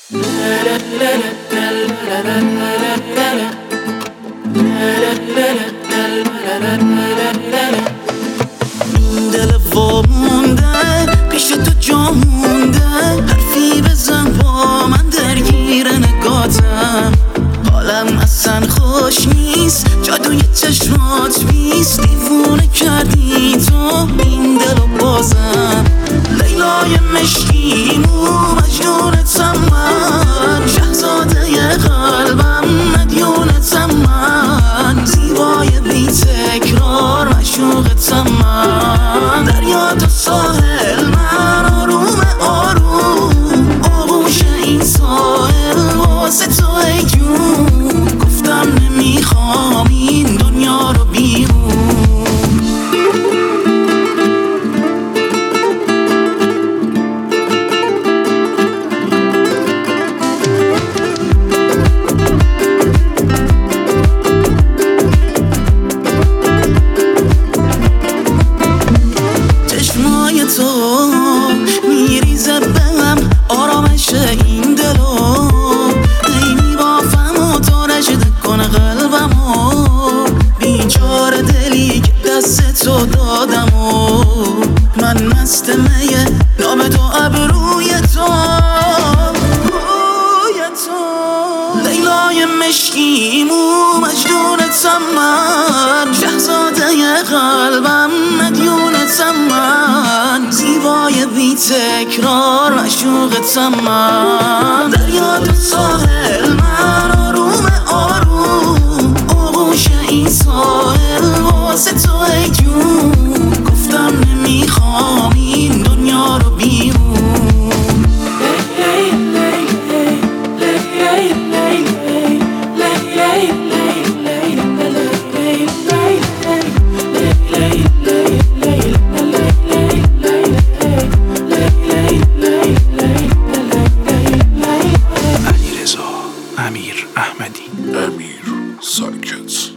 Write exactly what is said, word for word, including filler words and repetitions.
این دل وامونده پیش تو جا مونده، حرفی بزن با من درگیر نگاتم. حالم اصلا خوش نیست، جادوی چشمات بیست، دیوونه کردی تو این دل و بازم. لیلای مشکیمو مجنونتم من، شهزاده قلبم مدیونتم من، زیبای بی تکرار معشوقتم من. دریا تا ساحل من آروم آروم، آغوش این ساحل واسه تو ای جون. گفتم نمیخوام این دنیا رو بیرون. تو میریزه بهم آرامش این دلو، ای میبافم و تو نشده کنه قلبمو. بیچاره دلی که دست تو دادم و من مست میه نام تو ابروی تو روی تو. لیلای مشکیمو مجنونتم من، شهزاده قلبم مدیونتم من، زیبای بی تکرار معشوقتم من. دریا تا ساحل من آروم آروم، آغوش این ساحل واسه تو ای جون. گفتم نمیخوام این دنیا رو بیرون. امیر احمدی. امیر ساکت.